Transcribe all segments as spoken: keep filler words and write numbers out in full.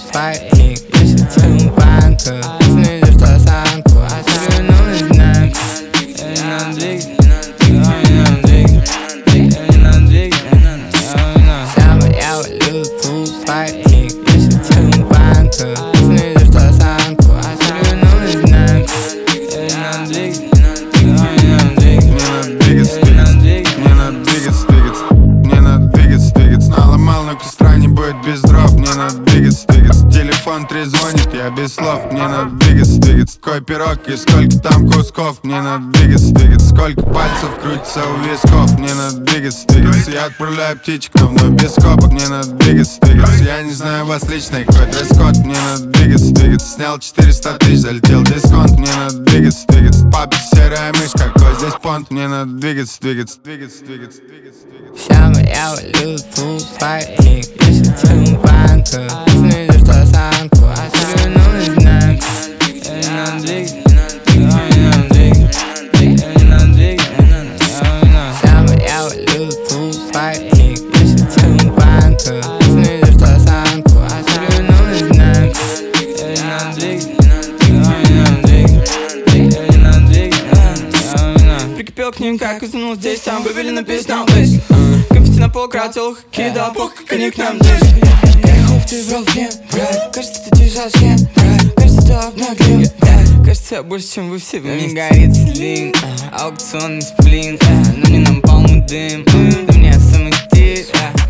fighting, если ты банка, снизишь то самку, а себе ну наизнанку. Я не надо двигать, я не надо двигать, я не надо двигать, я не надо. Самый я люблю тут fighting, если ты банка, снизишь то самку, а себе ну наизнанку. Я не надо двигать, я не надо двигать, мне надо двигаться, двигаться, мне надо двигаться, двигаться, мне надо двигаться, двигаться. Наломал, но к стране будет без дров, мне надо двигаться, двигаться. Телефон трезвонит, я без слов, мне надо двигаться, двигаться. Какой пирог и сколько там кусков, мне надо двигаться, двигаться. Сколько пальцев крутится у висков, мне надо двигаться, двигаться. Я отправляю птичек, но вновь без копок, мне надо двигаться, двигаться. Я не знаю вас лично, какой дресс-код, мне надо двигаться, двигаться. Снял четыреста тысяч, залетел дисконт, мне надо двигаться, двигаться. Папе серая мышь, какой здесь понт, мне надо двигаться, двигаться, двигаться, двигаться, двигаться, двигаться. Самый я люблю тут fighting, если ты банка, снизишь то самку, а себе ну наизнанку. Я не надо двигать, я не надо двигать, я не надо двигать, я не надо. Самый я люблю тут fighting, если ты банка, снизишь то самку, а себе ну наизнанку. Я не надо двигать, я не надо двигать, я не надо двигать, я не надо. Прикипел к ним, как утонул здесь, там вывели на песню лысь. Конфетти на пол кратил, кидал пух, как они к нам дышат. Перехоп ты брал в брат, кажется, ты держал схем, брат. Кажется, ты обнаглел, брат. Кажется, я больше, чем вы все вместе. Не горит слин, аукционный сплин, но мне нам полный дым, да мне самый стиль.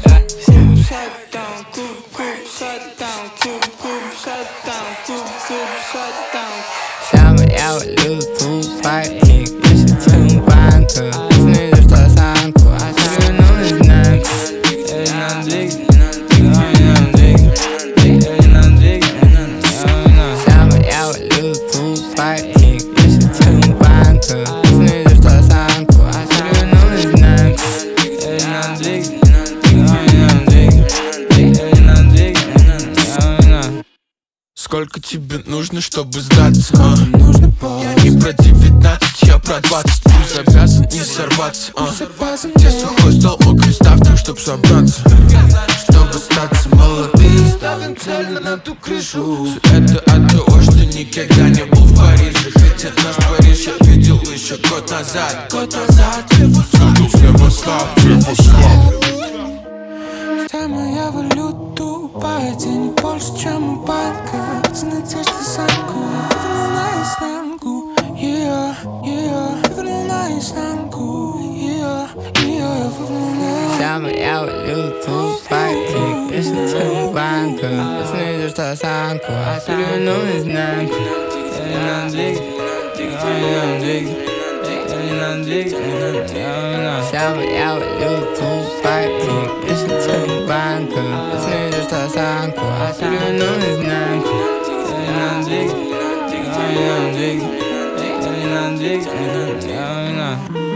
Самый я люблю тут fighting, если ты банка, снизишь то самку, а себе ну наизнанку. Я не надо двигать, я не надо двигать, я не надо двигать, я не надо. Самый я люблю тут fighting, если ты банка, снизишь то самку, а себе ну наизнанку. Я не надо двигать, я не надо двигать, я не надо двигать, я не надо. Сколько тебе нужно, чтобы сдаться? А? Я не про девятнадцать, я про двадцать. Плюс обязан не сорваться, а? Где сухой стол, мокрый ставки, чтоб собраться. Чтобы остаться молодым, ставим цели на ту крышу. Все это от того, что никогда не был в Париже. Хотя наш Париж я видел еще год назад. Год назад слева слаб, слева слаб. Самая я валюту по тени больше, чем у банка. Пацаны, те, что самку, вернул наизнанку. Yeah, yeah, вернул наизнанку. Yeah, yeah, вернул наизнанку. Самый я люблю тут fighting, если ты банка, снизишь то самку, а себе ну наизнанку. Я не надо двигать, я не надо двигать, я не надо двигать, я не надо. Самый я люблю тут fighting, если ты банка, снизишь то самку, а себе ну наизнанку. Я не надо двигать, я не надо двигать, я не надо двигать, я не надо.